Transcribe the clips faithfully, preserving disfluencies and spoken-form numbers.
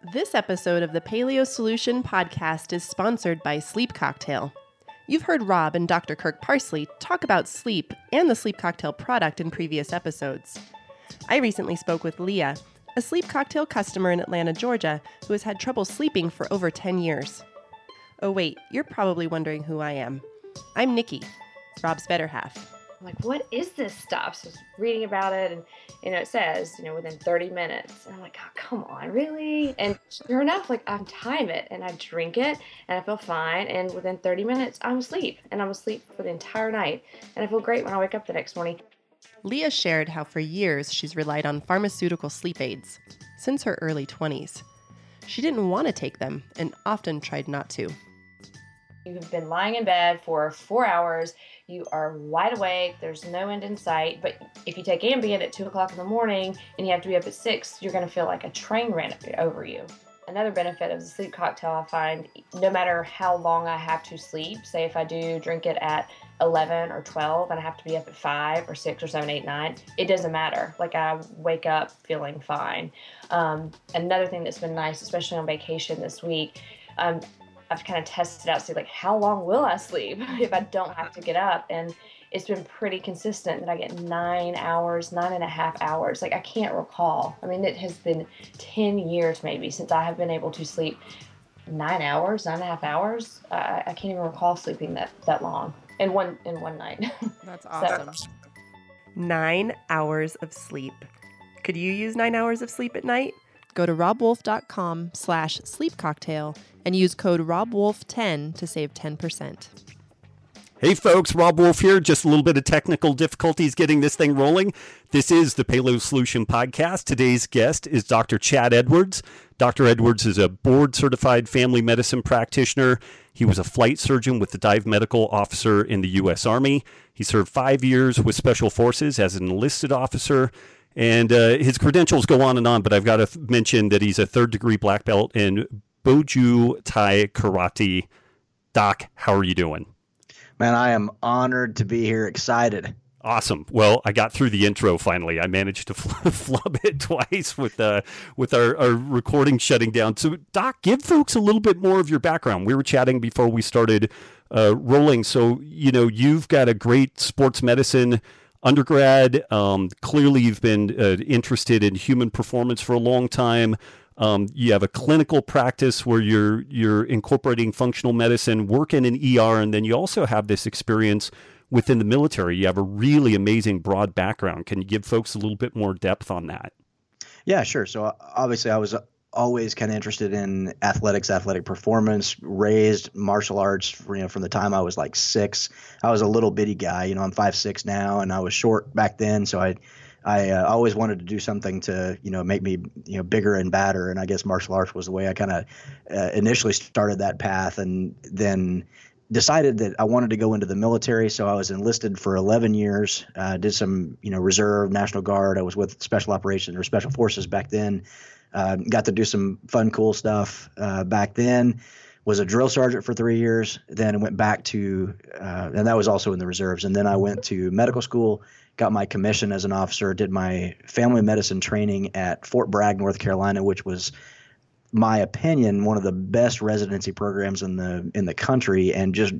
This episode of the Paleo Solution podcast is sponsored by Sleep Cocktail. You've heard Rob and Doctor Kirk Parsley talk about sleep and the Sleep Cocktail product in previous episodes. I recently spoke with Leah, a Sleep Cocktail customer in Atlanta, Georgia, who has had trouble sleeping for over ten years. Oh wait, you're probably wondering who I am. I'm Nikki, Rob's better half. I'm like, what is this stuff? So I was reading about it, and you know, it says, you know, within thirty minutes. And I'm like, oh, come on, really? And sure enough, like I time it and I drink it and I feel fine. And within thirty minutes, I'm asleep, and I'm asleep for the entire night. And I feel great when I wake up the next morning. Leah shared how for years she's relied on pharmaceutical sleep aids since her early twenties. She didn't want to take them and often tried not to. You've been lying in bed for four hours. You are wide awake. There's no end in sight. But if you take Ambien at two o'clock in the morning and you have to be up at six, you're going to feel like a train ran over you. Another benefit of the sleep cocktail, I find, no matter how long I have to sleep, say if I do drink it at eleven or twelve and I have to be up at five or six or seven, eight, nine, it doesn't matter. Like I wake up feeling fine. Um, another thing that's been nice, especially on vacation this week, um, I've kind of tested out to see like how long will I sleep if I don't have to get up, and it's been pretty consistent that I get nine hours, nine and a half hours. Like I can't recall. I mean, it has been ten years maybe since I have been able to sleep nine hours, nine and a half hours. I, I can't even recall sleeping that that long in one in one night. That's awesome. So, nine hours of sleep. Could you use nine hours of sleep at night? Go to robwolf.com slash sleep cocktail and use code rob wolf ten to save ten percent. Hey folks, Rob Wolf here. Just a little bit of technical difficulties getting this thing rolling. This is the Paleo Solution Podcast. Today's guest is Doctor Chad Edwards. Doctor Edwards is a board-certified family medicine practitioner. He was a flight surgeon with the Dive Medical Officer in the U S Army. He served five years with Special Forces as an enlisted officer. And uh, his credentials go on and on, but I've got to th- mention that he's a third-degree black belt in Boju Thai Karate. Doc, how are you doing? Man, I am honored to be here, excited. Awesome. Well, I got through the intro finally. I managed to fl- flub it twice with uh, with our, our recording shutting down. So, Doc, give folks a little bit more of your background. We were chatting before we started uh, rolling. So, you know, you've got a great sports medicine undergrad. Um, clearly, you've been uh, interested in human performance for a long time. Um, you have a clinical practice where you're you're incorporating functional medicine, work in an E R, and then you also have this experience within the military. You have a really amazing broad background. Can you give folks a little bit more depth on that? Yeah, sure. So obviously, I was always kind of interested in athletics, athletic performance, raised martial arts, you know, from the time I was like six. I was a little bitty guy, you know, I'm five six now, and I was short back then. So I, I uh, always wanted to do something to, you know, make me, you know, bigger and badder. And I guess martial arts was the way I kind of uh, initially started that path, and then decided that I wanted to go into the military. So I was enlisted for eleven years, uh, did some, you know, reserve, National Guard. I was with Special Operations or Special Forces back then. Uh, got to do some fun, cool stuff uh, back then. Was a drill sergeant for three years. Then went back to, uh, and that was also in the reserves. And then I went to medical school, got my commission as an officer, did my family medicine training at Fort Bragg, North Carolina, which was, my opinion, one of the best residency programs in the in the country, and just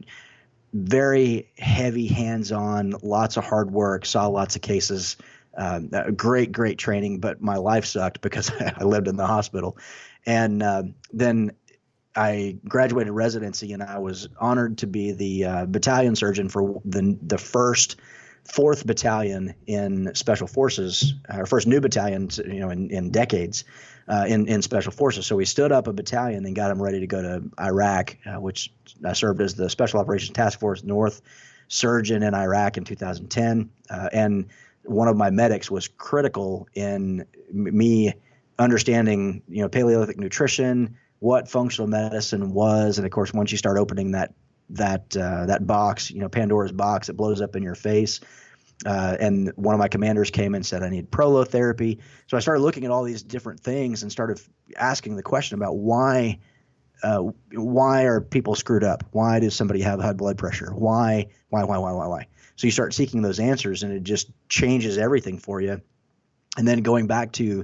very heavy, hands-on, lots of hard work, saw lots of cases. Um, great, great training, but my life sucked because I lived in the hospital. And uh, then I graduated residency, and I was honored to be the uh, battalion surgeon for the the first fourth battalion in Special Forces, our first new battalion, you know, in, in decades uh, in in Special Forces. So we stood up a battalion and got them ready to go to Iraq, uh, which I served as the Special Operations Task Force North surgeon in Iraq in two thousand ten, uh, and one of my medics was critical in me understanding, you know, Paleolithic nutrition, what functional medicine was, and of course, once you start opening that that uh, that box, you know, Pandora's box, it blows up in your face. Uh, and one of my commanders came and said, I need prolotherapy. So I started looking at all these different things and started asking the question about why uh, why are people screwed up? Why does somebody have high blood pressure? Why, why, why, why, why, why? So you start seeking those answers, and it just changes everything for you. And then going back to,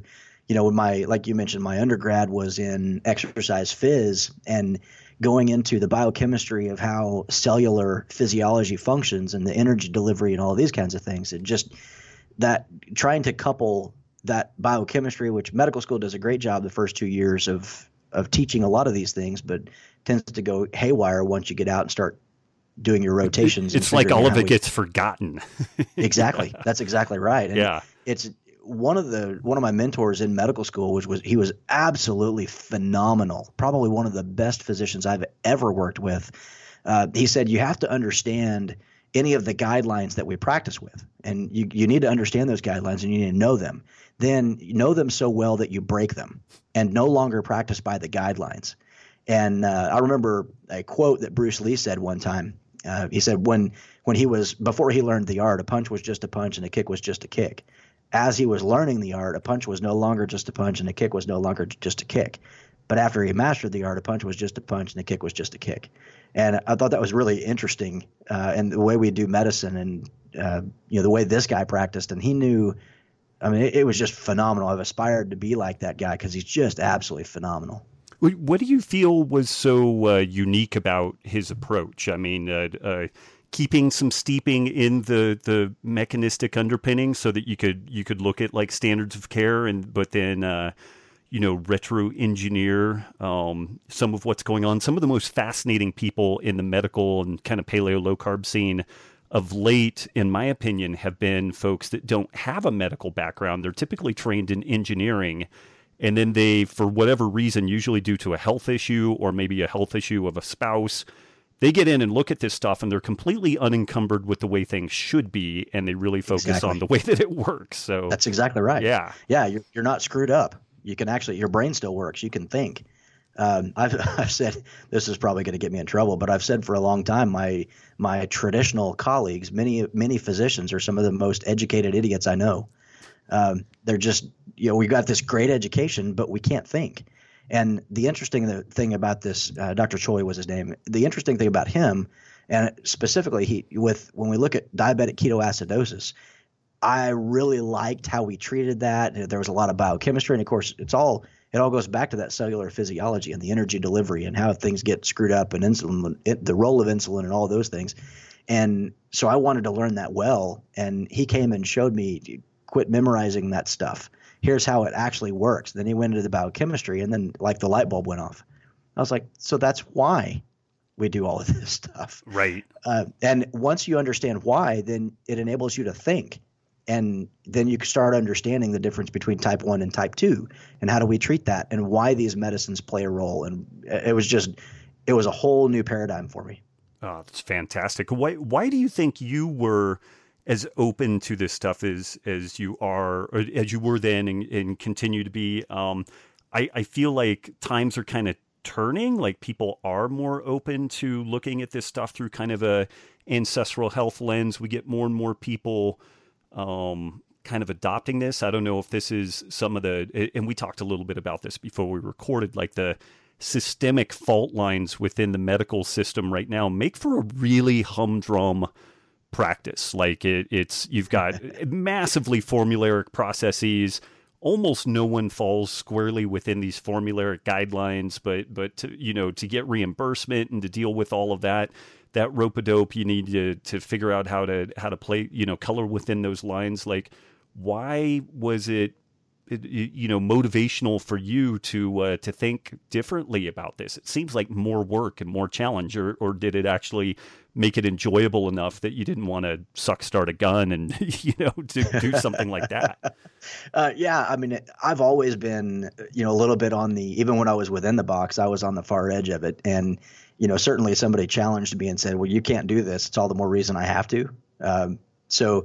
you know, my, like you mentioned, my undergrad was in exercise phys, and going into the biochemistry of how cellular physiology functions and the energy delivery and all these kinds of things. It just, that trying to couple that biochemistry, which medical school does a great job the first two years of, of teaching a lot of these things, but tends to go haywire once you get out and start doing your rotations. It's like all of it we, gets forgotten. Exactly. That's exactly right. And yeah. It's one of the, one of my mentors in medical school, which was, he was absolutely phenomenal. Probably one of the best physicians I've ever worked with. Uh, he said, you have to understand any of the guidelines that we practice with, and you, you need to understand those guidelines and you need to know them. Then you know them so well that you break them and no longer practice by the guidelines. And uh, I remember a quote that Bruce Lee said one time. Uh, he said when when he was before he learned the art, a punch was just a punch and a kick was just a kick. As he was learning the art, a punch was no longer just a punch and a kick was no longer just a kick. But after he mastered the art, a punch was just a punch and a kick was just a kick. And I thought that was really interesting. Uh, and the way we do medicine, and uh, you know, the way this guy practiced, and he knew. I mean, it, it was just phenomenal. I've aspired to be like that guy because he's just absolutely phenomenal. What do you feel was so uh, unique about his approach? I mean, uh, uh, keeping some steeping in the, the mechanistic underpinning so that you could you could look at like standards of care, and but then uh, you know retro engineer um, some of what's going on. Some of the most fascinating people in the medical and kind of paleo low carb scene of late, in my opinion, have been folks that don't have a medical background. They're typically trained in engineering. And then they, for whatever reason, usually due to a health issue or maybe a health issue of a spouse, they get in and look at this stuff and they're completely unencumbered with the way things should be. And they really focus Exactly. on the way that it works. So that's exactly right. Yeah. Yeah. You're, you're not screwed up. You can actually, your brain still works. You can think. Um, I've, I've said, this is probably going to get me in trouble, but I've said for a long time, my, my traditional colleagues, many, many physicians are some of the most educated idiots I know. Um, they're just, you know, we got this great education, but we can't think. And the interesting thing about this, uh, Doctor Choi was his name. The interesting thing about him, and specifically he, with when we look at diabetic ketoacidosis, I really liked how we treated that. There was a lot of biochemistry, and of course, it's all it all goes back to that cellular physiology and the energy delivery and how things get screwed up, and insulin, it, the role of insulin, and all those things. And so I wanted to learn that well, and he came and showed me. Quit memorizing that stuff. Here's how it actually works. Then he went into the biochemistry, and then like the light bulb went off. I was like, so that's why we do all of this stuff. Right. Uh, and once you understand why, then it enables you to think. And then you start understanding the difference between type one and type two, and how do we treat that, and why these medicines play a role. And it was just, it was a whole new paradigm for me. Oh, that's fantastic. Why, why do you think you were as open to this stuff as as you are, or as you were then, and, and continue to be? Um, I, I feel like times are kind of turning. Like people are more open to looking at this stuff through kind of a ancestral health lens. We get more and more people um, kind of adopting this. I don't know if this is some of the, and we talked a little bit about this before we recorded, like the systemic fault lines within the medical system right now make for a really humdrum practice. Like it, it's, you've got massively formulaic processes. Almost no one falls squarely within these formulaic guidelines, but, but to, you know, to get reimbursement and to deal with all of that, that rope-a-dope, you need to, to figure out how to, how to play, you know, color within those lines. Like, why was it, it you know, motivational for you to, uh, to think differently about this? It seems like more work and more challenge, or, or did it actually make it enjoyable enough that you didn't want to suck start a gun and, you know, to do something like that? Uh, yeah. I mean, I've always been, you know, a little bit on the, even when I was within the box, I was on the far edge of it. And, you know, certainly somebody challenged me and said, well, you can't do this. It's all the more reason I have to. Um, so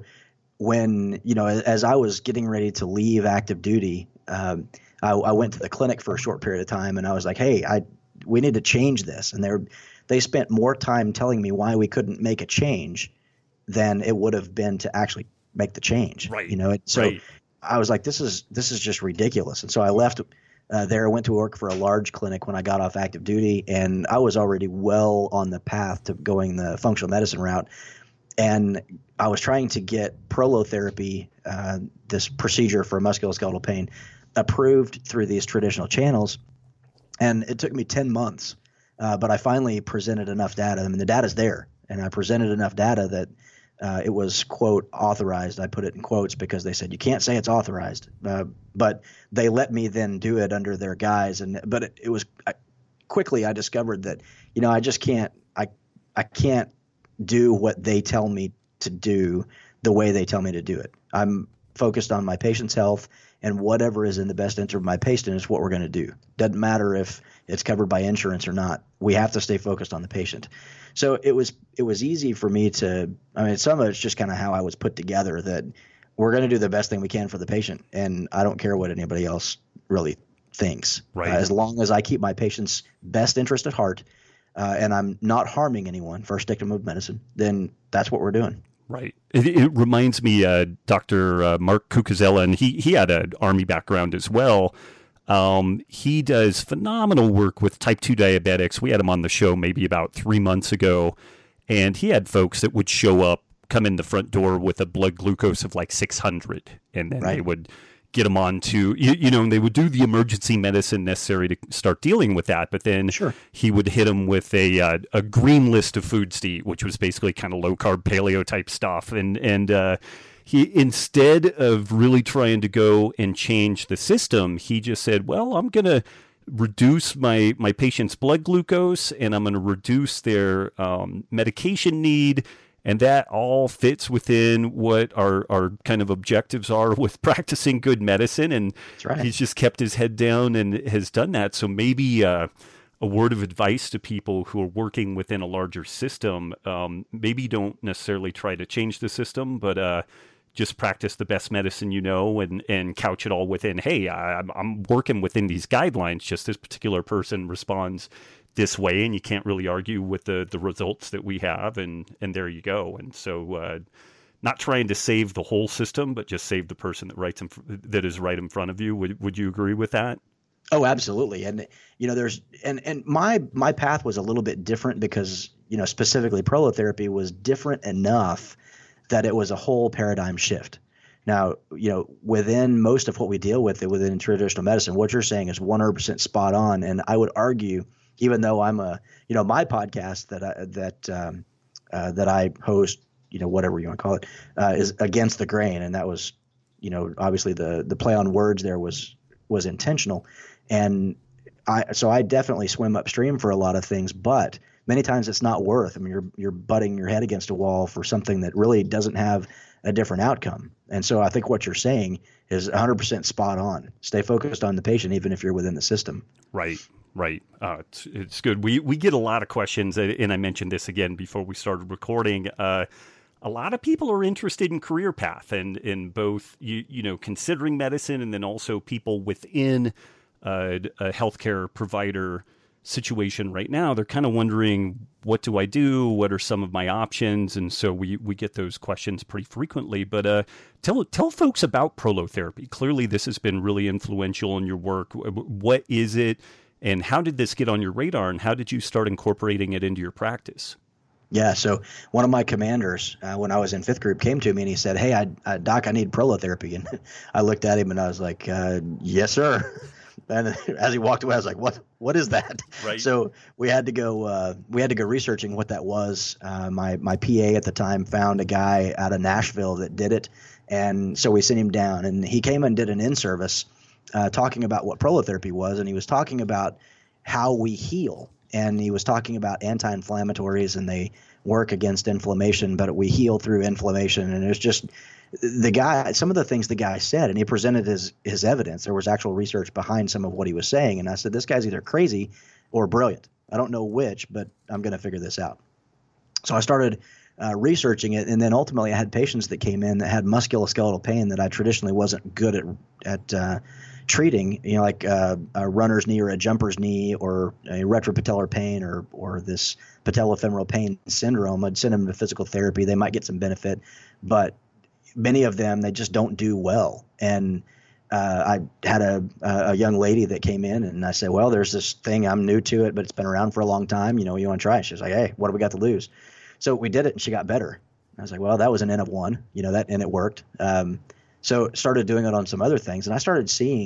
when, you know, as I was getting ready to leave active duty, um, I, I went to the clinic for a short period of time, and I was like, hey, I, we need to change this. And they're, they spent more time telling me why we couldn't make a change than it would have been to actually make the change. Right. You know, it, so right. I was like, this is, this is just ridiculous. And so I left uh, there. I went to work for a large clinic when I got off active duty, and I was already well on the path to going the functional medicine route. And I was trying to get prolotherapy, uh, this procedure for musculoskeletal pain, approved through these traditional channels. And it took me ten months, uh, but I finally presented enough data. I mean, the data's there, and I presented enough data that uh, it was, quote, authorized. I put it in quotes because they said, you can't say it's authorized. Uh, but they let me then do it under their guise. And But it, it was I, quickly I discovered that, you know, I just can't I I can't do what they tell me to do the way they tell me to do it. I'm focused on my patient's health, and whatever is in the best interest of my patient is what we're going to do. Doesn't matter if it's covered by insurance or not. We have to stay focused on the patient. So it was it was easy for me to, I mean, some of it's just kind of how I was put together, that we're going to do the best thing we can for the patient, and I don't care what anybody else really thinks. Right. Uh, as long as I keep my patient's best interest at heart, uh, and I'm not harming anyone, first dictum of medicine, then that's what we're doing. Right. It, it reminds me, uh, Doctor Uh, Mark Cucuzzella, and he, he had an Army background as well. Um, he does phenomenal work with type two diabetics. We had him on the show maybe about three months ago, and he had folks that would show up, come in the front door with a blood glucose of like six hundred, and then right. they would get them on to, you, you know, and they would do the emergency medicine necessary to start dealing with that. But then sure. he would hit them with a uh, a green list of foods to eat, which was basically kind of low carb paleo type stuff. And, and uh, he, instead of really trying to go and change the system, he just said, well, I'm going to reduce my, my patient's blood glucose, and I'm going to reduce their um, medication need. And that all fits within what our, our kind of objectives are with practicing good medicine. And That's right. He's just kept his head down and has done that. So maybe uh, a word of advice to people who are working within a larger system, um, maybe don't necessarily try to change the system, but uh, just practice the best medicine you know, and, and couch it all within, hey, I, I'm, I'm working within these guidelines, just this particular person responds this way, and you can't really argue with the the results that we have, and and there you go. And so uh not trying to save the whole system, but just save the person that writes in, that is right in front of you. Would would you agree with that? Oh, absolutely. And you know, there's and and my my path was a little bit different because, you know, specifically prolotherapy was different enough that it was a whole paradigm shift. Now, you know, within most of what we deal with within traditional medicine, what you're saying is one hundred percent spot on. And I would argue, even though I'm a, you know, my podcast that I, that um, uh, that I host, you know, whatever you want to call it, uh, is Against the Grain, and that was, you know, obviously the the play on words there was was intentional, and I so I definitely swim upstream for a lot of things, but many times it's not worth. I mean, you're you're butting your head against a wall for something that really doesn't have a different outcome, and so I think what you're saying is one hundred percent spot on. Stay focused on the patient, even if you're within the system. Right. Right. Uh, it's, it's good. We we get a lot of questions, and I mentioned this again before we started recording. Uh, a lot of people are interested in career path and in both, you, you know, considering medicine, and then also people within uh, a healthcare provider situation right now. They're kind of wondering, what do I do? What are some of my options? And so we, we get those questions pretty frequently. But uh, tell tell folks about prolotherapy. Clearly, this has been really influential in your work. What is it? And how did this get on your radar, and how did you start incorporating it into your practice? Yeah, so one of my commanders, uh, when I was in fifth group, came to me and he said, hey, I, I, Doc, I need prolotherapy. And I looked at him and I was like, uh, yes, sir. And as he walked away, I was like, what What is that? Right. So we had to go uh, we had to go researching what that was. Uh, my, my P A at the time found a guy out of Nashville that did it. And so we sent him down, and he came and did an in-service Uh, talking about what prolotherapy was, and he was talking about how we heal, and he was talking about anti-inflammatories, and they work against inflammation, but we heal through inflammation. And it was just the guy, some of the things the guy said, and he presented his his evidence. There was actual research behind some of what he was saying, and I said, this guy's either crazy or brilliant. I don't know which, but I'm going to figure this out. So I started uh, researching it, and then ultimately I had patients that came in that had musculoskeletal pain that I traditionally wasn't good at at uh, treating, you know, like uh, a runner's knee or a jumper's knee or a retropatellar pain or or this patellofemoral pain syndrome. I'd send them to physical therapy. They might get some benefit, but many of them, they just don't do well. And uh, I had a a young lady that came in, and I said, well, there's this thing. I'm new to it, but it's been around for a long time. You know, you want to try it? She was like, hey, what do we got to lose? So we did it, and she got better. I was like, well, that was an N of one, you know, that, and it worked. Um, So started doing it on some other things, and I started seeing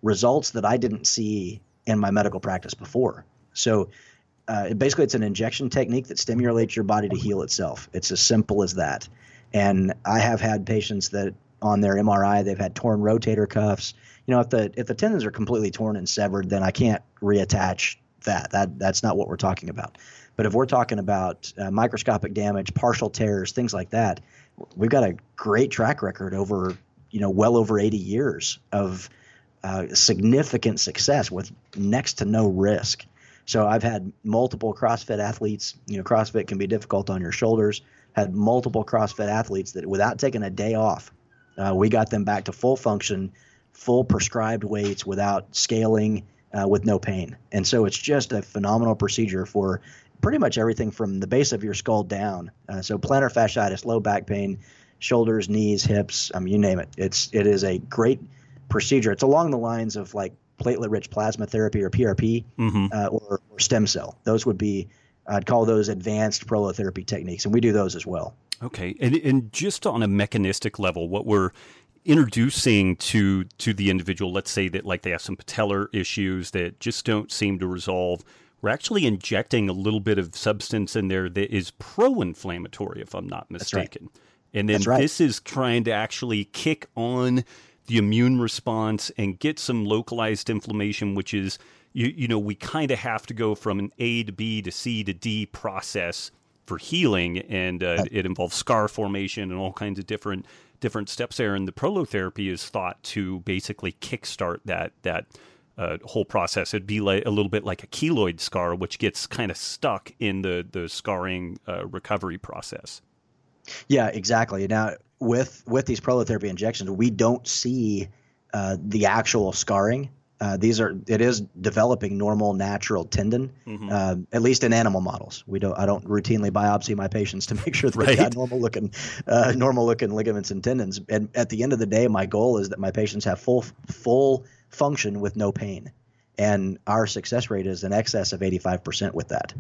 results that I didn't see in my medical practice before. So uh, basically, it's an injection technique that stimulates your body to heal itself. It's as simple as that. And I have had patients that on their M R I, they've had torn rotator cuffs. You know, if the if the tendons are completely torn and severed, then I can't reattach that. That that's not what we're talking about. But if we're talking about uh, microscopic damage, partial tears, things like that, we've got a great track record over, you know, well over eighty years of uh, significant success with next to no risk. So I've had multiple CrossFit athletes. You know, CrossFit can be difficult on your shoulders. Had multiple CrossFit athletes that without taking a day off, uh, we got them back to full function, full prescribed weights without scaling, uh, with no pain. And so it's just a phenomenal procedure for pretty much everything from the base of your skull down. Uh, so plantar fasciitis, low back pain, shoulders, knees, hips, I mean, you name it. It's it is a great procedure. It's along the lines of like platelet-rich plasma therapy or P R P, mm-hmm. uh, or, or stem cell. Those would be, I'd call those advanced prolotherapy techniques, and we do those as well. Okay, and and just on a mechanistic level, what we're introducing to to the individual, let's say that like they have some patellar issues that just don't seem to resolve. We're actually injecting a little bit of substance in there that is pro-inflammatory, if I'm not mistaken. That's right. And then That's right. This is trying to actually kick on the immune response and get some localized inflammation, which is, you, you know, we kind of have to go from an A to B to C to D process for healing. And uh, it involves scar formation and all kinds of different different steps there. And the prolotherapy is thought to basically kickstart that that Uh, whole process. It'd be like a little bit like a keloid scar, which gets kind of stuck in the the scarring uh, recovery process. Yeah, exactly. Now, with with these prolotherapy injections, we don't see uh, the actual scarring. Uh, these are it is developing normal, natural tendon, mm-hmm. uh, at least in animal models. We don't. I don't routinely biopsy my patients to make sure they've right. got normal looking, uh, normal looking ligaments and tendons. And at the end of the day, my goal is that my patients have full full function with no pain, and our success rate is in excess of eighty-five percent with that.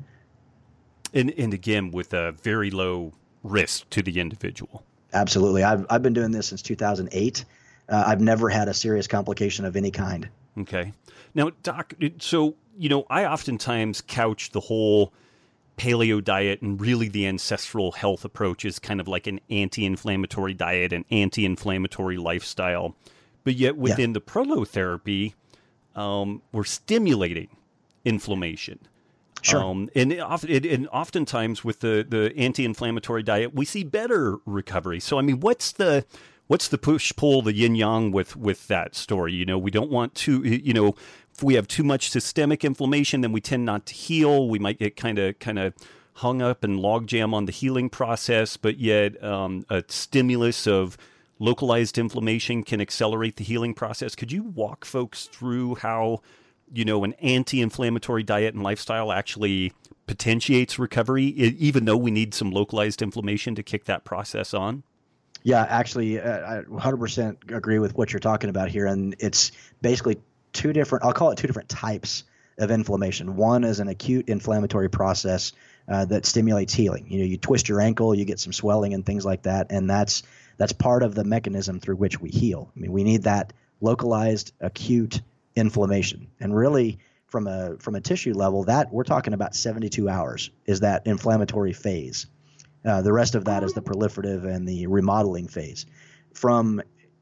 And and again, with a very low risk to the individual. Absolutely. I've I've been doing this since two thousand eight. Uh, I've never had a serious complication of any kind. Okay. Now, Doc, so, you know, I oftentimes couch the whole paleo diet and really the ancestral health approach is kind of like an anti-inflammatory diet, an anti-inflammatory lifestyle. But yet within yeah. the prolotherapy, um, we're stimulating inflammation. Sure. Um, and, it, and oftentimes with the, the anti-inflammatory diet, we see better recovery. So, I mean, what's the what's the push-pull, the yin-yang with, with that story? You know, we don't want to, you know, if we have too much systemic inflammation, then we tend not to heal. We might get kind of kind of hung up and logjam on the healing process, but yet um, a stimulus of localized inflammation can accelerate the healing process. Could you walk folks through how, you know, an anti-inflammatory diet and lifestyle actually potentiates recovery, even though we need some localized inflammation to kick that process on? Yeah, actually, uh, I one hundred percent agree with what you're talking about here. And it's basically two different, I'll call it two different types of inflammation. One is an acute inflammatory process uh, that stimulates healing. You know, you twist your ankle, you get some swelling and things like that. And that's that's part of the mechanism through which we heal. I mean, we need that localized acute inflammation. And really, from a from a tissue level, that we're talking about seventy-two hours is that inflammatory phase. Uh, the rest of that is the proliferative and the remodeling phase. From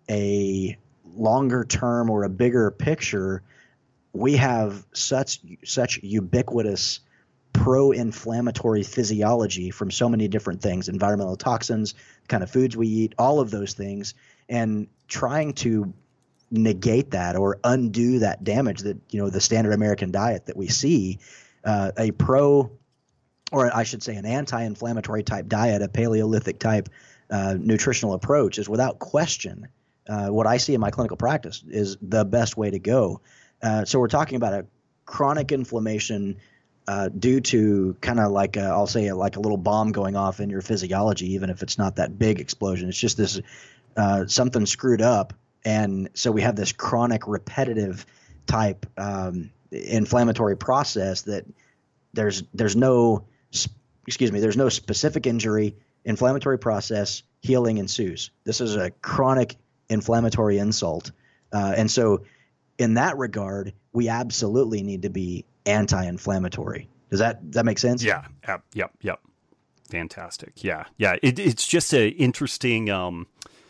a longer term or a bigger picture, we have such such ubiquitous pro-inflammatory physiology from so many different things, environmental toxins, kind of foods we eat, all of those things, and trying to negate that or undo that damage that, you know, the standard American diet that we see, uh, a pro or I should say an anti-inflammatory type diet, a Paleolithic type uh, nutritional approach is without question uh, what I see in my clinical practice is the best way to go. Uh, so we're talking about a chronic inflammation uh, due to kind of like a, I'll say a, like a little bomb going off in your physiology, even if it's not that big explosion. It's just this uh, something screwed up. And so we have this chronic repetitive type um, inflammatory process that there's there's no excuse me, there's no specific injury, inflammatory process, healing ensues. This is a chronic inflammatory insult. Uh, and so in that regard, we absolutely need to be anti-inflammatory. Does that does that make sense? Yeah. Yep. Yep. Yep. Fantastic. Yeah. Yeah. It, it's just an interesting, um,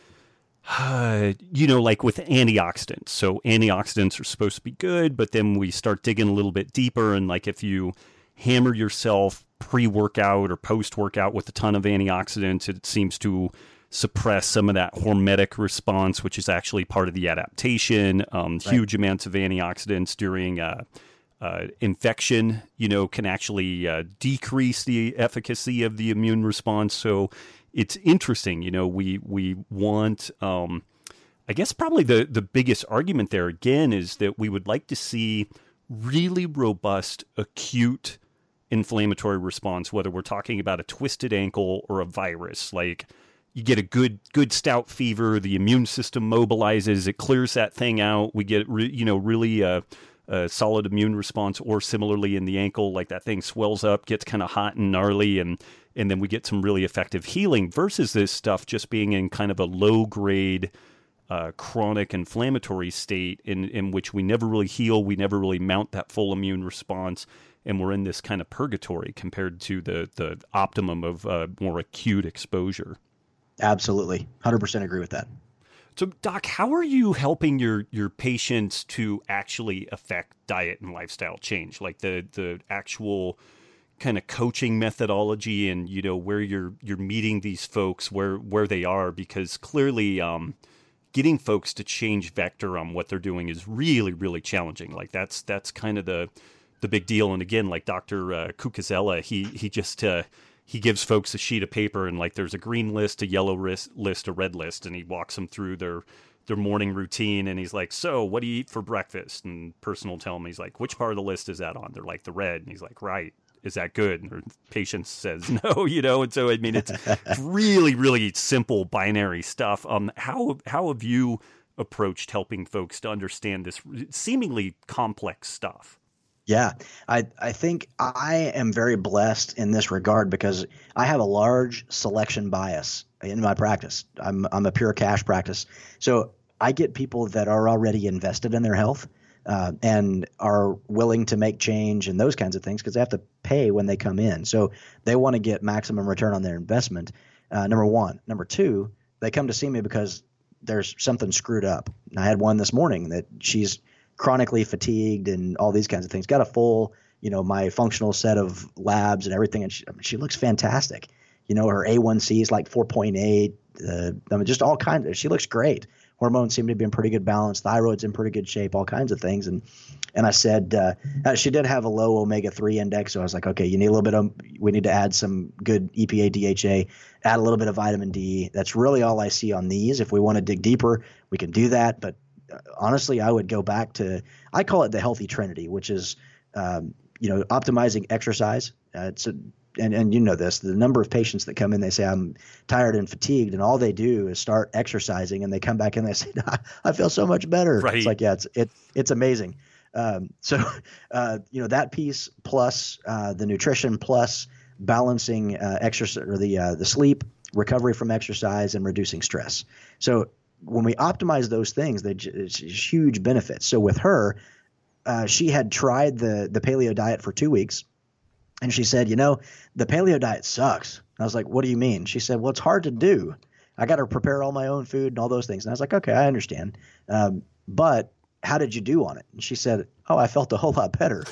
uh, you know, like with antioxidants. So antioxidants are supposed to be good, but then we start digging a little bit deeper. And like if you hammer yourself pre-workout or post-workout with a ton of antioxidants, it seems to suppress some of that hormetic response, which is actually part of the adaptation. Um, right. Huge amounts of antioxidants during uh, uh, infection, you know, can actually uh, decrease the efficacy of the immune response. So it's interesting, you know, we we want, um, I guess probably the, the biggest argument there again is that we would like to see really robust acute inflammatory response, whether we're talking about a twisted ankle or a virus. Like you get a good good stout fever, the immune system mobilizes, it clears that thing out. We get, re, you know, really a, a solid immune response, or similarly in the ankle, like that thing swells up, gets kind of hot and gnarly, and and then we get some really effective healing versus this stuff just being in kind of a low grade uh, chronic inflammatory state in, in which we never really heal. We never really mount that full immune response. And we're in this kind of purgatory compared to the, the optimum of uh, more acute exposure. Absolutely. one hundred percent agree with that. So, Doc, how are you helping your, your patients to actually affect diet and lifestyle change? Like the, the actual kind of coaching methodology and, you know, where you're you're meeting these folks where where they are, because clearly um, getting folks to change vector on what they're doing is really, really challenging. Like that's that's kind of the the big deal. And again, like Doctor Uh, Cucuzella, he he just uh, he gives folks a sheet of paper and like there's a green list, a yellow list, list, a red list, and he walks them through their their morning routine. And he's like, "So, what do you eat for breakfast?" And person will tell him, he's like, "Which part of the list is that on?" They're like, "The red." And he's like, "Right. Is that good?" And the patient says, "No," you know. And so, I mean, it's really, really simple binary stuff. Um, how how have you approached helping folks to understand this seemingly complex stuff? Yeah, I I think I am very blessed in this regard because I have a large selection bias in my practice. I'm I'm a pure cash practice, so I get people that are already invested in their health uh, and are willing to make change and those kinds of things because they have to pay when they come in. So they want to get maximum return on their investment. Uh, number one. Number two, they come to see me because there's something screwed up. I had one this morning that she's chronically fatigued and all these kinds of things. Got a full, you know, my functional set of labs and everything, and she, I mean, she looks fantastic. You know, her A one C is like four point eight. Uh, I mean, just all kinds of. She looks great. Hormones seem to be in pretty good balance. Thyroid's in pretty good shape. All kinds of things. And and I said uh, uh, she did have a low omega three index, so I was like, okay, you need a little bit of. We need to add some good E P A, D H A. Add a little bit of vitamin D. That's really all I see on these. If we want to dig deeper, we can do that, but honestly, I would go back to, I call it the healthy trinity, which is, um, you know, optimizing exercise. Uh, it's a, and, and you know this, the number of patients that come in, they say, I'm tired and fatigued. And all they do is start exercising and they come back and they say, nah, I feel so much better. Right. It's like, yeah, it's, it, it's amazing. Um, so, uh, you know, that piece plus uh, the nutrition plus balancing uh, exercise or the, uh, the sleep, recovery from exercise and reducing stress. So, when we optimize those things, they, it's huge benefits. So with her, uh, she had tried the the paleo diet for two weeks, and she said, you know, the paleo diet sucks. And I was like, what do you mean? She said, well, it's hard to do. I got to prepare all my own food and all those things. And I was like, okay, I understand. Um, but how did you do on it? And she said, oh, I felt a whole lot better.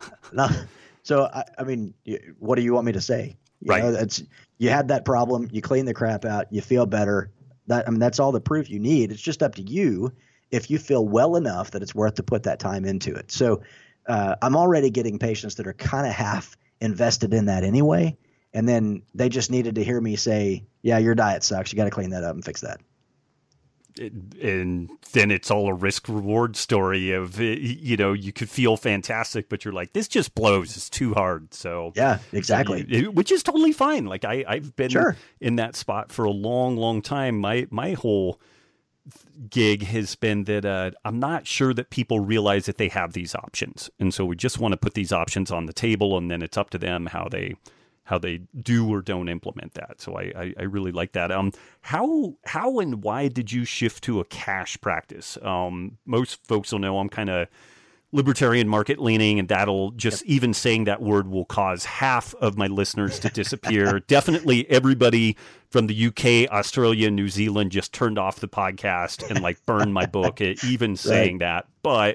So, I, I mean, what do you want me to say? You right. know, it's, you had that problem. You clean the crap out. You feel better. That, I mean, that's all the proof you need. It's just up to you if you feel well enough that it's worth to put that time into it. So uh, I'm already getting patients that are kind of half invested in that anyway. And then they just needed to hear me say, yeah, your diet sucks. You got to clean that up and fix that. It, and then it's all a risk reward story of, you know, you could feel fantastic, but you're like, this just blows. It's too hard. So yeah, exactly. You, which is totally fine. Like I, I've been sure. in that spot for a long, long time. My, my whole gig has been that uh, I'm not sure that people realize that they have these options. And so we just want to put these options on the table, and then it's up to them how they, how they do or don't implement that. So I, I, I really like that. Um, how how and why did you shift to a cash practice? Um, most folks will know I'm kind of libertarian market leaning, and that'll just, yep. even saying that word will cause half of my listeners to disappear. Definitely everybody from the U K, Australia, New Zealand just turned off the podcast and like burned my book, even saying right. that. But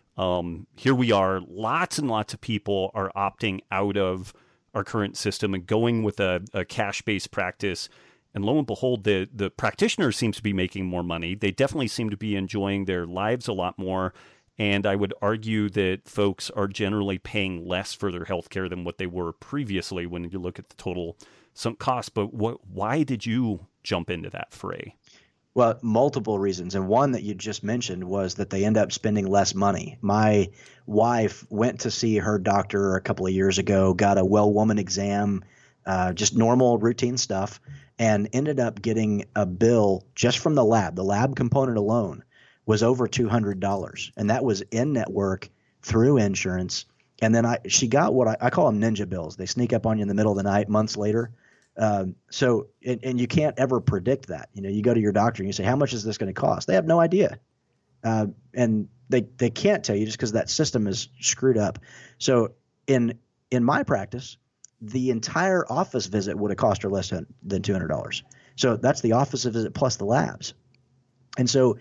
um, here we are. Lots and lots of people are opting out of our current system and going with a, a cash-based practice. And lo and behold, the, the practitioner seems to be making more money. They definitely seem to be enjoying their lives a lot more. And I would argue that folks are generally paying less for their healthcare than what they were previously when you look at the total sunk cost. But what, why did you jump into that fray? Well, multiple reasons. And one that you just mentioned was that they end up spending less money. My wife went to see her doctor a couple of years ago, got a well woman exam, uh, just normal routine stuff, and ended up getting a bill just from the lab. The lab component alone was over two hundred dollars, and that was in network through insurance. And then I, she got what I, I call them ninja bills. They sneak up on you in the middle of the night, months later. Um, so, and, and you can't ever predict that. You know, you go to your doctor and you say, how much is this going to cost? They have no idea. Uh, and they, they can't tell you just because that system is screwed up. So in, in my practice, the entire office visit would have cost her less than, than two hundred dollars. So that's the office visit plus the labs. And so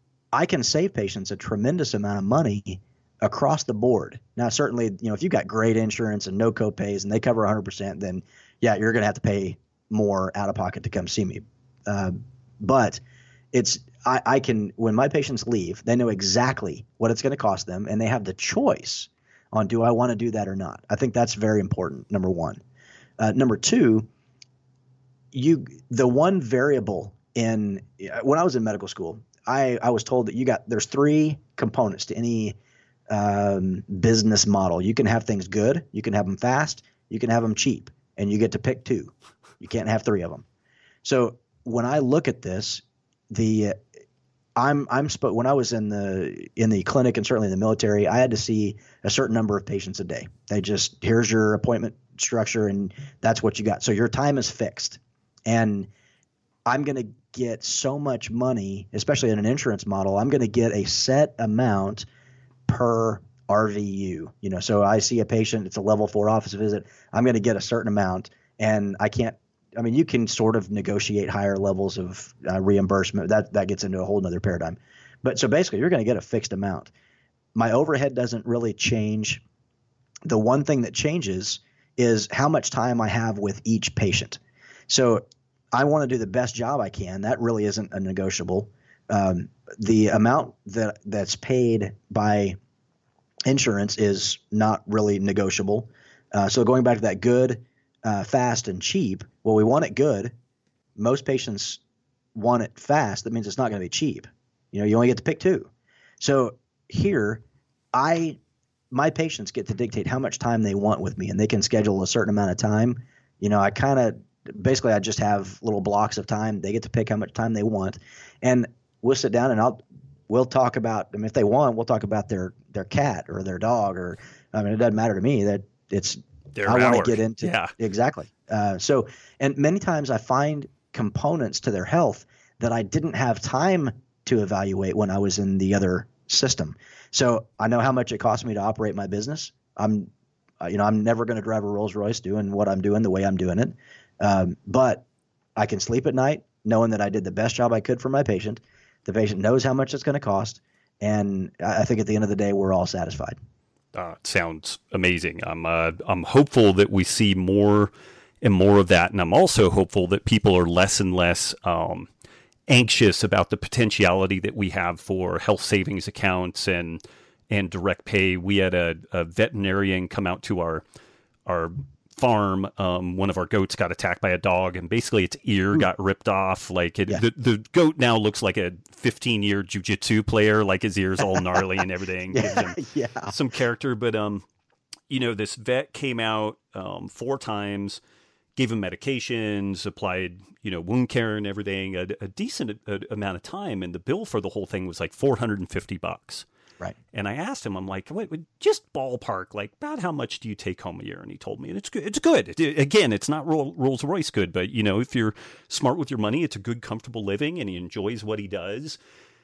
I can save patients a tremendous amount of money across the board. Now, certainly, you know, if you've got great insurance and no copays and they cover one hundred percent, then yeah, you're going to have to pay more out of pocket to come see me. Uh, but it's I, I can when my patients leave, they know exactly what it's going to cost them, and they have the choice on do I want to do that or not. I think that's very important. Number one. Uh, number two, you the one variable in when I was in medical school. I, I was told that you got there's three components to any um, business model. You can have things good, you can have them fast, you can have them cheap, and you get to pick two. You can't have three of them. So when I look at this, the uh, I'm I'm sp- when I was in the in the clinic and certainly in the military, I had to see a certain number of patients a day. They just here's your appointment structure, and that's what you got. So your time is fixed, and I'm going to get so much money, especially in an insurance model. I'm going to get a set amount per R V U. You know, so I see a patient, it's a level four office visit. I'm going to get a certain amount, and I can't. I mean, you can sort of negotiate higher levels of uh, reimbursement. That that gets into a whole nother paradigm. But so basically, you're going to get a fixed amount. My overhead doesn't really change. The one thing that changes is how much time I have with each patient. So I want to do the best job I can. That really isn't a negotiable. Um, the amount that that's paid by insurance is not really negotiable. Uh, so going back to that good, uh, fast, and cheap, well, we want it good. Most patients want it fast. That means it's not going to be cheap. You know, you only get to pick two. So here, I my patients get to dictate how much time they want with me, and they can schedule a certain amount of time. You know, I kind of basically I just have little blocks of time. They get to pick how much time they want, and we'll sit down and I'll we'll talk about. I mean, if they want, we'll talk about their their cat or their dog, or I mean, it doesn't matter to me. That it's their I want hour. to get into yeah exactly. Uh, so, and many times I find components to their health that I didn't have time to evaluate when I was in the other system. So I know how much it costs me to operate my business. I'm, uh, you know, I'm never going to drive a Rolls Royce doing what I'm doing the way I'm doing it. Um, but I can sleep at night knowing that I did the best job I could for my patient. The patient knows how much it's going to cost. And I think at the end of the day, we're all satisfied. Uh, sounds amazing. I'm, uh, I'm hopeful that we see more and more of that. And I'm also hopeful that people are less and less, um, anxious about the potentiality that we have for health savings accounts and and direct pay. We had a, a veterinarian come out to our our farm. Um, one of our goats got attacked by a dog, and basically its ear Ooh. got ripped off. Like it, yeah. the the goat now looks like a fifteen year jujitsu player. Like his ear's all gnarly and everything. yeah, Gives him yeah. some character. But um, you know, this vet came out um four times. Gave him medications, applied, you know, wound care and everything, a, a decent a, amount of time. And the bill for the whole thing was like four hundred fifty bucks. Right. And I asked him, I'm like, wait, wait, just ballpark, like about how much do you take home a year? And he told me, and it's good. It's good. It, again, it's not Rolls Royce good, but you know, if you're smart with your money, it's a good, comfortable living, and he enjoys what he does.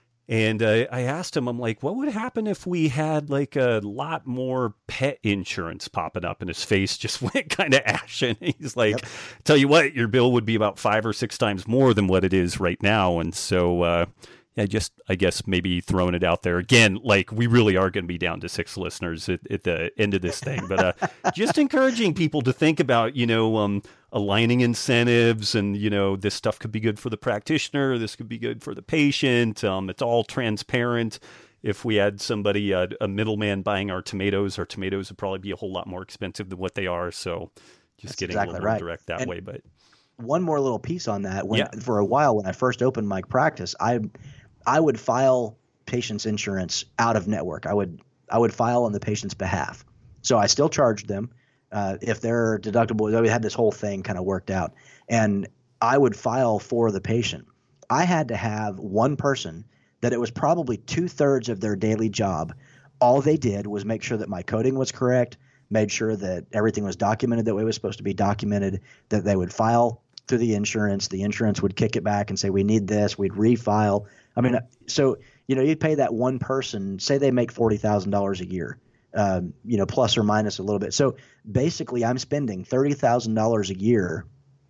And uh, I asked him, I'm like, what would happen if we had like a lot more pet insurance popping up? And his face just went kind of ashen. He's like, yep. Tell you what, your bill would be about five or six times more than what it is right now. And so, uh, yeah, just, I guess, maybe throwing it out there again, like we really are going to be down to six listeners at, at the end of this thing, but uh, just encouraging people to think about, you know, um, aligning incentives, and, you know, this stuff could be good for the practitioner. This could be good for the patient. Um, it's all transparent. If we had somebody, uh, a middleman buying our tomatoes, our tomatoes would probably be a whole lot more expensive than what they are. So just That's getting exactly a little right. more direct that and way. But one more little piece on that. When, yeah. For a while, when I first opened my practice, I I would file patients' insurance out of network. I would I would file on the patient's behalf. So I still charged them uh, if their deductible. We had this whole thing kind of worked out, and I would file for the patient. I had to have one person that it was probably two thirds of their daily job. All they did was make sure that my coding was correct, made sure that everything was documented the way it was supposed to be documented, that they would file through the insurance. The insurance would kick it back and say, we need this. We'd refile. I mean, so, you know, you'd pay that one person, say they make forty thousand dollars a year, um, you know, plus or minus a little bit. So basically I'm spending thirty thousand dollars a year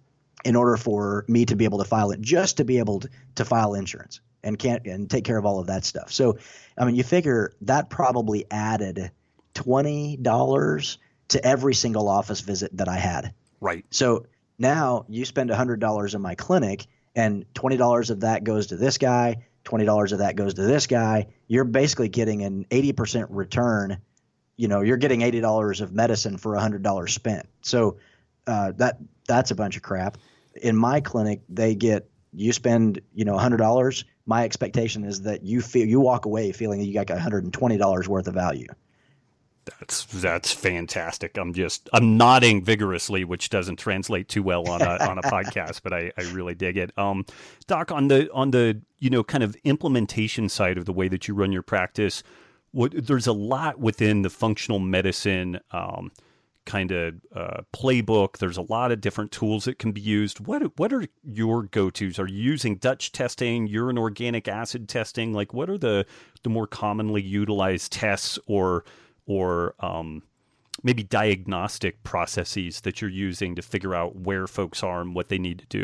in order for me to be able to file it, just to be able to, to file insurance and can't and take care of all of that stuff. So, I mean, you figure that probably added twenty dollars to every single office visit that I had. Right. So now you spend one hundred dollars in my clinic, and twenty dollars of that goes to this guy, twenty dollars of that goes to this guy. You're basically getting an eighty percent return. You know, you're getting eighty dollars of medicine for one hundred dollars spent. So uh, that that's a bunch of crap. In my clinic, they get you spend, you know, one hundred dollars. My expectation is that you feel you walk away feeling that you got one hundred twenty dollars worth of value. That's that's fantastic. I'm just I'm nodding vigorously, which doesn't translate too well on a on a podcast, but I, I really dig it. Um, Doc, on the on the you know kind of implementation side of the way that you run your practice, what, there's a lot within the functional medicine um, kind of uh, playbook. There's a lot of different tools that can be used. What what are your go-tos? Are you using Dutch testing, urine organic acid testing? Like, what are the the more commonly utilized tests or or um, maybe diagnostic processes that you're using to figure out where folks are and what they need to do?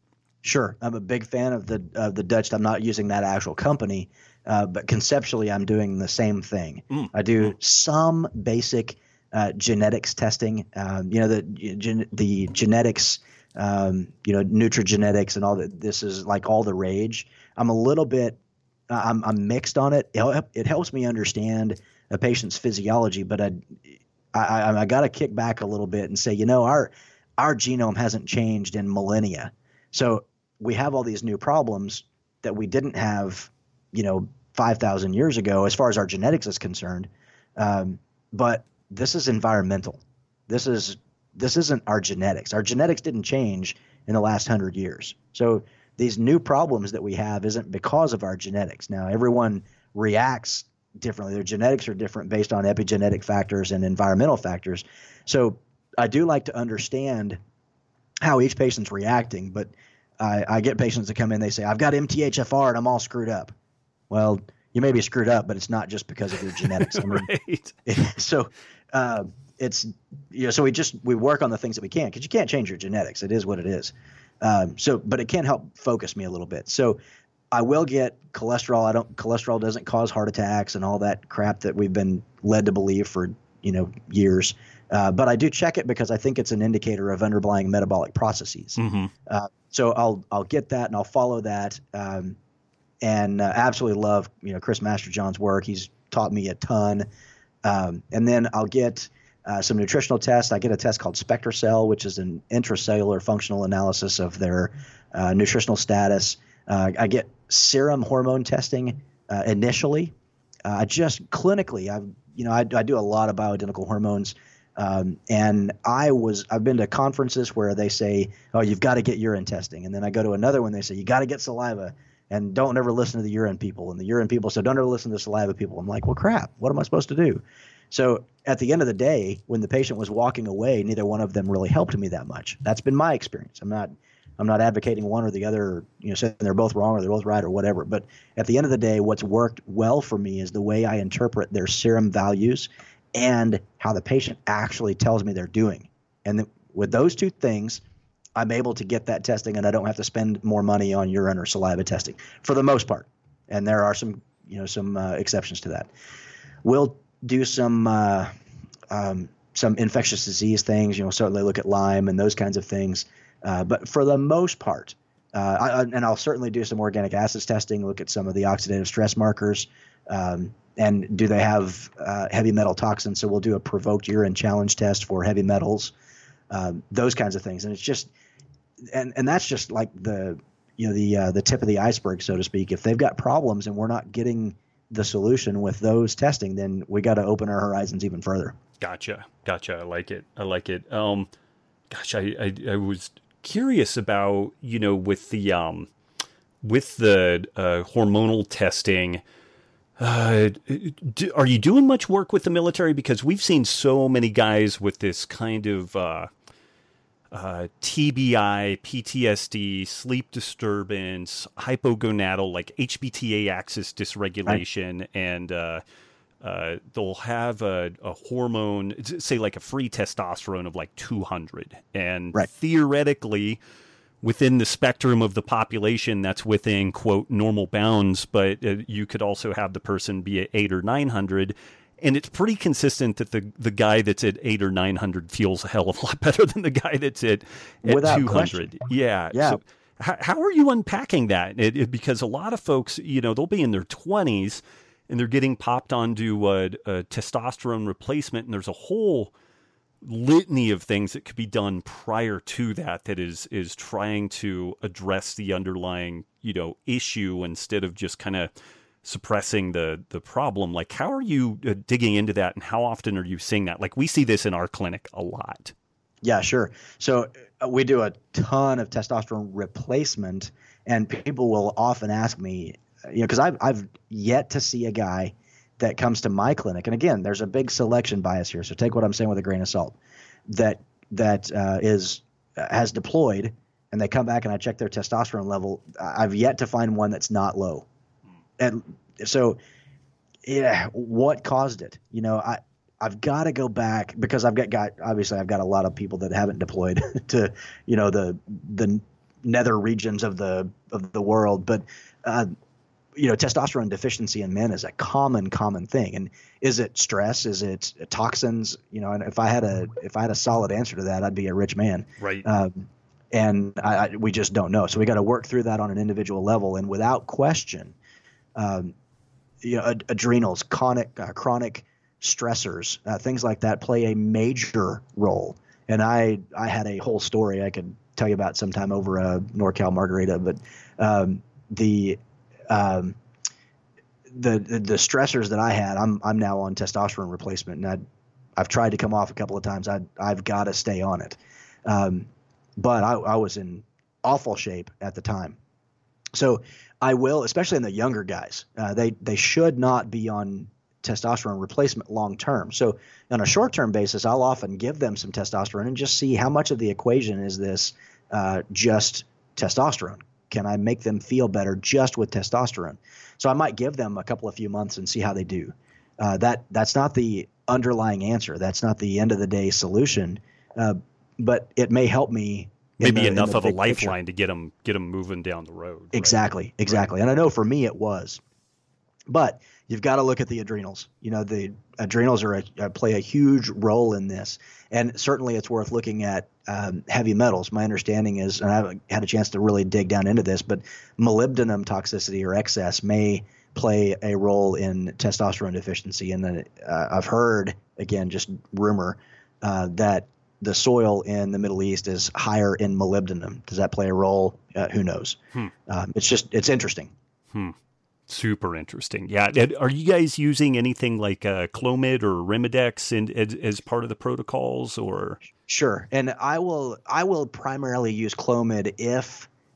Sure. I'm a big fan of the of the Dutch. I'm not using that actual company, uh, but conceptually I'm doing the same thing. Mm. I do mm. some basic uh, genetics testing, um, you know, the gen- the genetics, um, you know, nutrigenetics and all that. This is like all the rage. I'm a little bit, uh, I'm, I'm mixed on it. It, it helps me understand a patient's physiology, but I, I, I got to kick back a little bit and say, you know, our, our genome hasn't changed in millennia. So we have all these new problems that we didn't have, you know, five thousand years ago, as far as our genetics is concerned. Um, but this is environmental. This is, this isn't our genetics. Our genetics didn't change in the last hundred years. So these new problems that we have isn't because of our genetics. Now, everyone reacts differently. Their genetics are different based on epigenetic factors and environmental factors. So I do like to understand how each patient's reacting, but I, I get patients that come in, they say, I've got M T H F R and I'm all screwed up. Well, you may be screwed up, but it's not just because of your genetics. I mean, right. It, so uh, it's, you know, so we just, we work on the things that we can, because you can't change your genetics. It is what it is. Um, so, but it can help focus me a little bit. So I will get cholesterol. I don't, cholesterol doesn't cause heart attacks and all that crap that we've been led to believe for, you know, years. Uh, but I do check it because I think it's an indicator of underlying metabolic processes. Mm-hmm. Uh, so I'll, I'll get that and I'll follow that. Um, and uh, absolutely love, you know, Chris Masterjohn's work. He's taught me a ton. Um, and then I'll get uh, some nutritional tests. I get a test called SpectraCell, which is an intracellular functional analysis of their uh, nutritional status. Uh, I get serum hormone testing uh, initially. Uh, I just clinically, I you know, I, I do a lot of bioidentical hormones, um, and I was I've been to conferences where they say, "Oh, you've got to get urine testing," and then I go to another one, they say, "You got to get saliva," and don't ever listen to the urine people. And the urine people said, don't ever listen to the saliva people. I'm like, well, crap, what am I supposed to do? So at the end of the day, when the patient was walking away, neither one of them really helped me that much. That's been my experience. I'm not I'm not advocating one or the other, you know, saying they're both wrong or they're both right or whatever. But at the end of the day, what's worked well for me is the way I interpret their serum values and how the patient actually tells me they're doing. And th- with those two things, I'm able to get that testing, and I don't have to spend more money on urine or saliva testing for the most part. And there are some, you know, some uh, exceptions to that. We'll do some uh, um, some infectious disease things, you know, certainly look at Lyme and those kinds of things. Uh, but for the most part, uh, I, and I'll certainly do some organic acids testing, look at some of the oxidative stress markers, um, and do they have uh, heavy metal toxins? So we'll do a provoked urine challenge test for heavy metals, um, those kinds of things. And it's just, and and that's just like the, you know, the uh, the tip of the iceberg, so to speak. If they've got problems and we're not getting the solution with those testing, then we got to open our horizons even further. Gotcha, gotcha. I like it. I like it. Um, gosh, I, I I was curious about, you know, with the um with the uh, hormonal testing. Uh, do, are you doing much work with the military? Because we've seen so many guys with this kind of uh, uh, T B I, P T S D, sleep disturbance, hypogonadal, like H B T A axis dysregulation, right. and uh, uh, they'll have a, a hormone, say like a free testosterone of like two hundred. And right. theoretically, within the spectrum of the population, that's within, quote, normal bounds, but uh, you could also have the person be at eight or nine hundred. And it's pretty consistent that the, the guy that's at eight or nine hundred feels a hell of a lot better than the guy that's at, at Without two hundred. Question. Yeah. Yeah. So how, how are you unpacking that? It, it, because a lot of folks, you know, they'll be in their twenties and they're getting popped onto a, a testosterone replacement, and there's a whole litany of things that could be done prior to that that is is trying to address the underlying, you know, issue instead of just kind of suppressing the the problem. Like, how are you uh, digging into that, and how often are you seeing that? Like, we see this in our clinic a lot. Yeah, sure. So uh, we do a ton of testosterone replacement, and people will often ask me, you know, because I've I've yet to see a guy that comes to my clinic, and again, there's a big selection bias here, so take what I'm saying with a grain of salt, that that uh, is uh, has deployed, and they come back and I check their testosterone level. I've yet to find one that's not low. And so, yeah, what caused it? You know, I I've got to go back, because I've got got obviously I've got a lot of people that haven't deployed to, you know, the the nether regions of the of the world, but uh, you know, testosterone deficiency in men is a common, common thing. And is it stress? Is it toxins? You know, and if I had a, if I had a solid answer to that, I'd be a rich man. Right. Um, and I, I, we just don't know. So we got to work through that on an individual level. And without question, um, you know, ad- adrenals, chronic, uh, chronic stressors, uh, things like that play a major role. And I, I had a whole story I could tell you about sometime over a NorCal margarita, but um, the, Um, the, the the stressors that I had, I'm I'm now on testosterone replacement, and I I've tried to come off a couple of times. I I've got to stay on it, um, but I, I was in awful shape at the time. So I will, especially in the younger guys, uh, they they should not be on testosterone replacement long term. So on a short term basis, I'll often give them some testosterone and just see how much of the equation is this uh, just testosterone. Can I make them feel better just with testosterone? So I might give them a couple of few months and see how they do. Uh, that that's not the underlying answer. That's not the end of the day solution. Uh, but it may help me. Maybe the, enough of a picture. lifeline to get them get them moving down the road. Right? Exactly, exactly. Right. And I know for me it was. But you've got to look at the adrenals. You know, the adrenals are a, uh, play a huge role in this, and certainly it's worth looking at um, heavy metals. My understanding is, and I haven't had a chance to really dig down into this, but molybdenum toxicity or excess may play a role in testosterone deficiency. And uh, I've heard, again, just rumor, uh, that the soil in the Middle East is higher in molybdenum. Does that play a role? Uh, who knows? Hmm. Um, it's just it's interesting. Hmm. Super interesting. Yeah. Are you guys using anything like uh, Clomid or Arimidex in, as, as part of the protocols, or? Sure. And I will I will primarily use Clomid if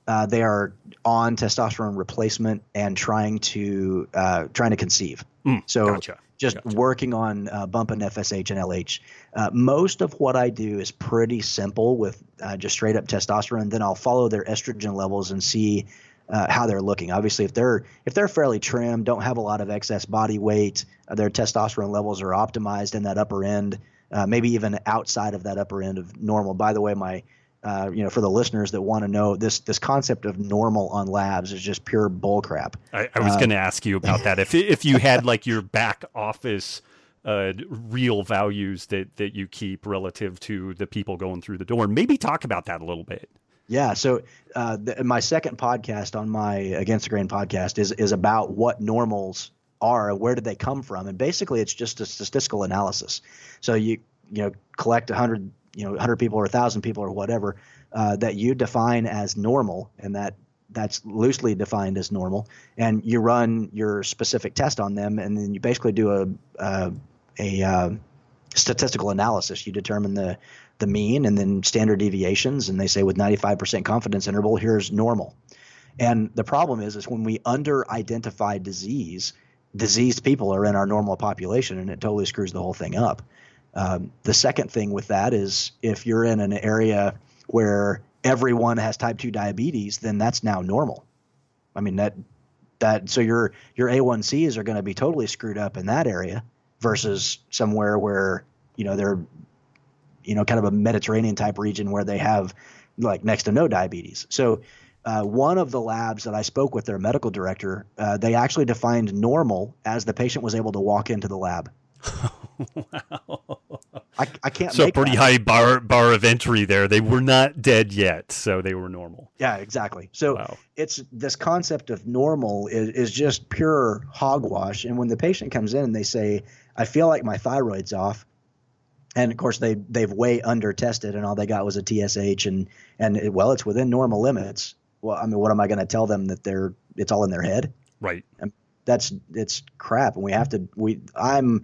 uh, they are on testosterone replacement and trying to uh, trying to conceive. Mm, so gotcha. just Gotcha. working on uh, bumping F S H and L H. Uh, most of what I do is pretty simple with uh, just straight up testosterone. Then I'll follow their estrogen levels and see uh, how they're looking. Obviously, if they're if they're fairly trim, don't have a lot of excess body weight, uh, their testosterone levels are optimized in that upper end, uh, maybe even outside of that upper end of normal. By the way, my Uh, you know, for the listeners that want to know, this this concept of normal on labs is just pure bull crap. I, I was Uh, going to ask you about that. If if you had like your back office uh, real values that that you keep relative to the people going through the door, maybe talk about that a little bit. Yeah. So uh, the, my second podcast on my Against the Grain podcast is is about what normals are and where did they come from, and basically it's just a statistical analysis. So you you know collect a hundred. you know, one hundred people or one thousand people or whatever uh, that you define as normal, and that that's loosely defined as normal, and you run your specific test on them, and then you basically do a a, a uh, statistical analysis. You determine the the mean and then standard deviations, and they say with ninety-five percent confidence interval, here's normal. And the problem is, is when we under-identify disease, diseased people are in our normal population, and it totally screws the whole thing up. Um, the second thing with that is if you're in an area where everyone has type two diabetes, then that's now normal. I mean, that that so your your A one Cs are going to be totally screwed up in that area versus somewhere where, you know, they're, you know, kind of a Mediterranean type region where they have like next to no diabetes. So uh, one of the labs that I spoke with their medical director, uh, they actually defined normal as the patient was able to walk into the lab. Wow. I, I can't So make pretty that. high bar bar of entry there. They were not dead yet, so they were normal. Yeah, exactly. So Wow. it's this concept of normal is, is just pure hogwash. And when the patient comes in and they say, I feel like my thyroid's off, and of course they they've way under tested and all they got was a T S H and and it, well, it's within normal limits. Well, I mean, what am I going to tell them that they're it's all in their head? Right. And that's it's crap. And we have to we I'm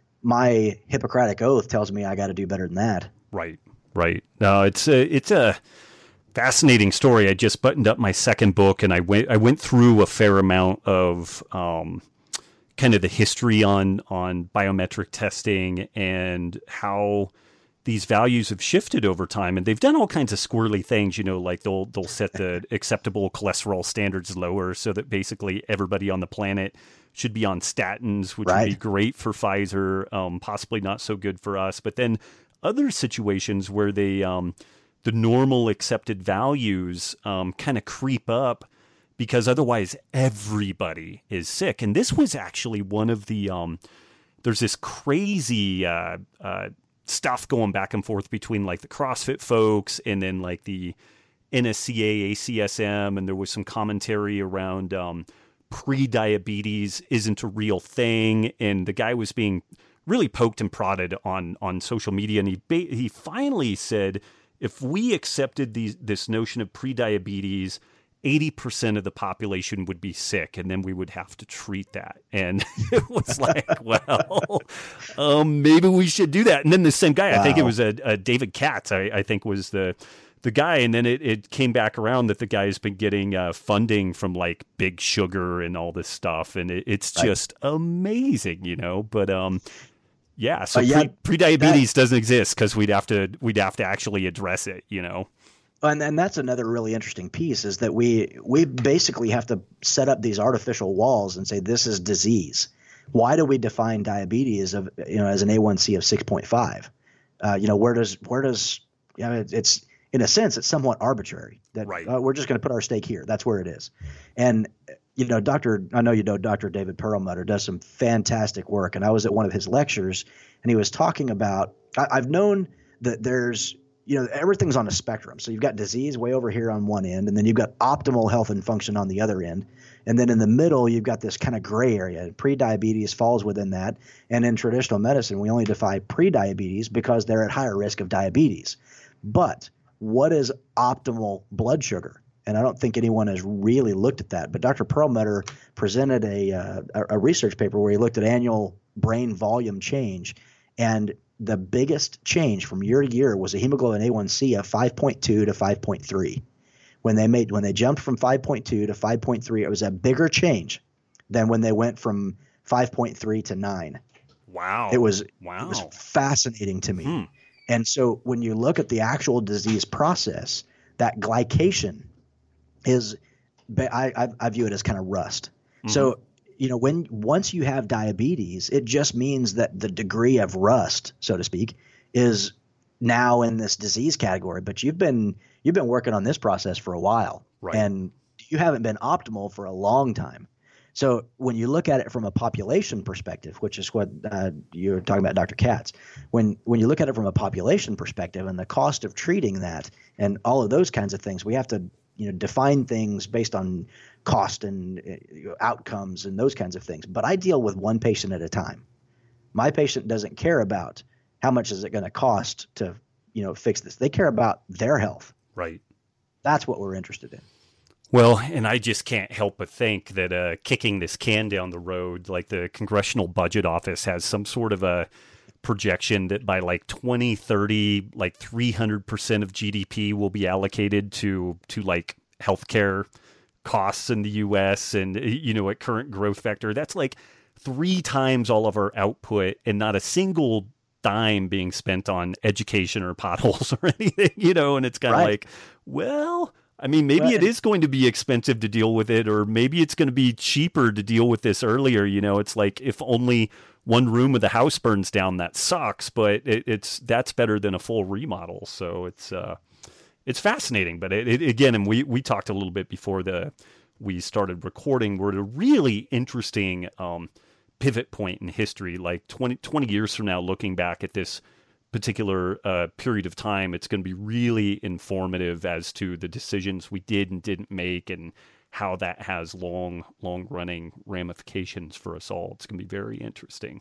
my Hippocratic oath tells me I got to do better than that. Right. Right. No, it's a, it's a fascinating story. I just buttoned up my second book, and I went I went through a fair amount of um, kind of the history on on biometric testing and how these values have shifted over time, and they've done all kinds of squirrely things. You know, like they'll they'll set the acceptable cholesterol standards lower so that basically everybody on the planet should be on statins, which Right. would be great for Pfizer, um, possibly not so good for us. But then other situations where they um, the normal accepted values um, kind of creep up because otherwise everybody is sick. And this was actually one of the um, there's this crazy uh, uh, stuff going back and forth between like the CrossFit folks and then like the N S C A, A C S M, and there was some commentary around um, pre-diabetes isn't a real thing, and the guy was being really poked and prodded on on social media, and he ba- he finally said, if we accepted these this notion of pre-diabetes, eighty percent of the population would be sick, and then we would have to treat that. And it was like, well, um, maybe we should do that. And then the same guy, wow. I think it was a, a David Katz, I, I think was the the guy. And then it, it came back around that the guy has been getting uh, funding from like Big Sugar and all this stuff. And it, it's just right. amazing, you know, but um, yeah, so uh, yeah, pre, pre-diabetes that, doesn't exist because we'd have to we'd have to actually address it, you know. And and that's another really interesting piece is that we we basically have to set up these artificial walls and say this is disease. Why do we define diabetes of you know as an A one C of six point five? Uh, you know where does where does you know, it, it's in a sense it's somewhat arbitrary that right. uh, we're just going to put our stake here. That's where it is. And you know Doctor I know you know Doctor David Perlmutter does some fantastic work, and I was at one of his lectures and he was talking about I, I've known that there's you know, everything's on a spectrum. So you've got disease way over here on one end, and then you've got optimal health and function on the other end. And then in the middle, you've got this kind of gray area. Pre-diabetes falls within that. And in traditional medicine, we only define pre-diabetes because they're at higher risk of diabetes. But what is optimal blood sugar? And I don't think anyone has really looked at that. But Doctor Perlmutter presented a, uh, a research paper where he looked at annual brain volume change, and the biggest change from year to year was a hemoglobin A one C of five point two to five point three, when they made when they jumped from five point two to five point three, it was a bigger change than when they went from five point three to nine. Wow. It was wow. It was fascinating to me. Hmm. And so when you look at the actual disease process, that glycation is I I, I view it as kind of rust. Mm-hmm. So you know, when once you have diabetes, it just means that the degree of rust, so to speak, is now in this disease category. But you've been you've been working on this process for a while, right. and you haven't been optimal for a long time. So when you look at it from a population perspective, which is what uh, you're talking about, Doctor Katz, when when you look at it from a population perspective and the cost of treating that and all of those kinds of things, we have to you know define things based on cost and uh, outcomes and those kinds of things. But I deal with one patient at a time. My patient doesn't care about how much is it going to cost to you know fix this. They care about their health. Right. That's what we're interested in. Well, and I just can't help but think that uh, kicking this can down the road, like the Congressional Budget Office has some sort of a projection that by like twenty thirty, like three hundred percent of G D P will be allocated to to like healthcare costs in the U S and, you know, at current growth factor, that's like three times all of our output and not a single dime being spent on education or potholes or anything, you know, and it's kind of right. like, well, I mean, maybe well, it is going to be expensive to deal with it, or maybe it's going to be cheaper to deal with this earlier. You know, it's like if only one room of the house burns down, that sucks, but it, it's that's better than a full remodel. So it's uh, it's fascinating. But it, it, again, and we we talked a little bit before the we started recording. We're at a really interesting um, pivot point in history, like twenty, twenty years from now, looking back at this particular uh, period of time, it's going to be really informative as to the decisions we did and didn't make and how that has long, long running ramifications for us all. It's going to be very interesting.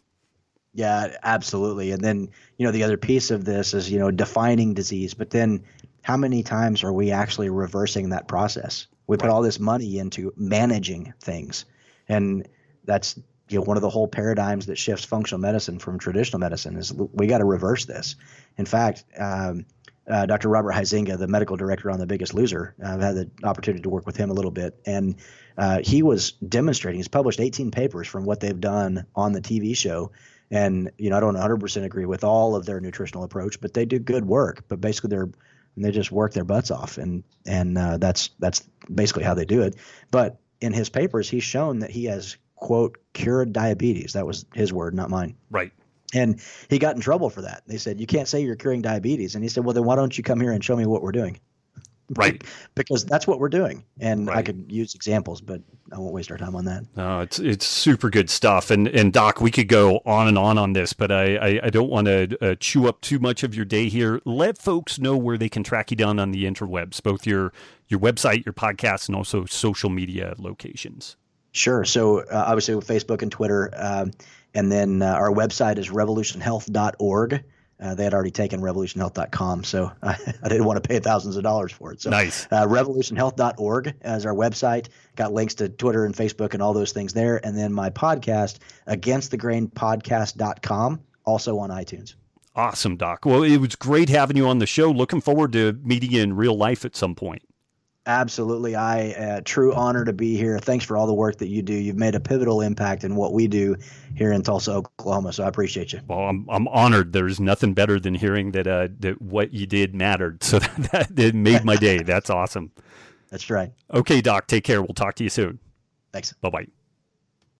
Yeah, absolutely. And then, you know, the other piece of this is, you know, defining disease, but then how many times are we actually reversing that process? We put right. all this money into managing things, and that's, you know, one of the whole paradigms that shifts functional medicine from traditional medicine is we got to reverse this. In fact, um, uh, Doctor Robert Huizinga, the medical director on The Biggest Loser, uh, I've had the opportunity to work with him a little bit, and uh, he was demonstrating. He's published eighteen papers from what they've done on the T V show. And, you know, I don't one hundred percent agree with all of their nutritional approach, but they do good work. But basically, they're they just work their butts off, and and uh, that's that's basically how they do it. But in his papers, he's shown that he has, quote, cured diabetes. That was his word, not mine. Right. And he got in trouble for that. They said, you can't say you're curing diabetes. And he said, well, then why don't you come here and show me what we're doing? Right. Because that's what we're doing. And right. I could use examples, but I won't waste our time on that. No, it's it's super good stuff. And and Doc, we could go on and on on this, but I, I, I don't want to uh, chew up too much of your day here. Let folks know where they can track you down on the interwebs, both your, your website, your podcast, and also social media locations. Sure. So uh, obviously with Facebook and Twitter, um, and then uh, our website is revolution health dot org. Uh, they had already taken revolution health dot com, so I, I didn't want to pay thousands of dollars for it. So nice. uh, revolution health dot org as our website. Got links to Twitter and Facebook and all those things there. And then my podcast, against the grain podcast dot com, also on iTunes. Awesome, Doc. Well, it was great having you on the show. Looking forward to meeting you in real life at some point. Absolutely. I uh, true honor to be here. Thanks for all the work that you do. You've made a pivotal impact in what we do here in Tulsa, Oklahoma. So I appreciate you. Well, I'm I'm honored. There's nothing better than hearing that uh, that what you did mattered. So that, that it made my day. That's awesome. That's right. Okay, Doc. Take care. We'll talk to you soon. Thanks. Bye bye.